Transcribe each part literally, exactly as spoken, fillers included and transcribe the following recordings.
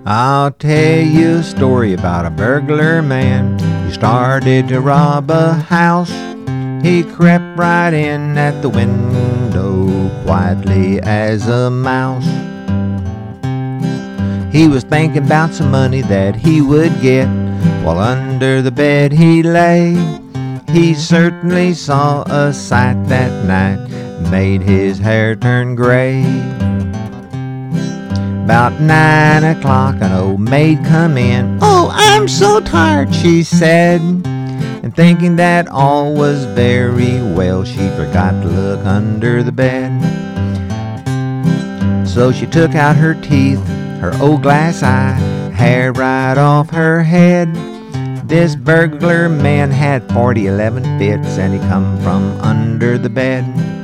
I'll tell you a story about a burglar man who started to rob a house. He crept right in at the window quietly as a mouse. He was thinking about some money that he would get while under the bed he lay. He certainly saw a sight that night, made his hair turn gray. About nine o'clock an old maid come in. "Oh, I'm so tired," she said. And thinking that all was very well, she forgot to look under the bed. So she took out her teeth, her old glass eye, hair right off her head. This burglar man had forty eleven fits, and he come from under the bed.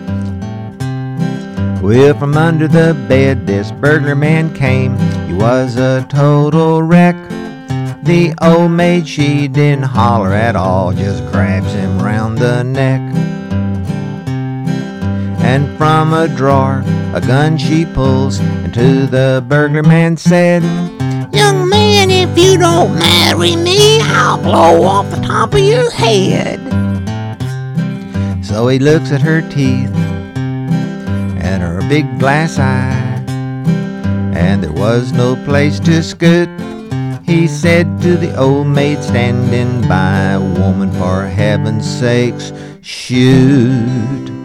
Well, from under the bed this burglar man came. He was a total wreck. The old maid, she didn't holler at all, just grabs him round the neck. And from a drawer a gun she pulls, and to the burglar man said, "Young man, if you don't marry me, I'll blow off the top of your head." So he looks at her teeth and her big glass eye, and there was no place to scoot. He said to the old maid standing by, "Woman, for heaven's sakes, shoot."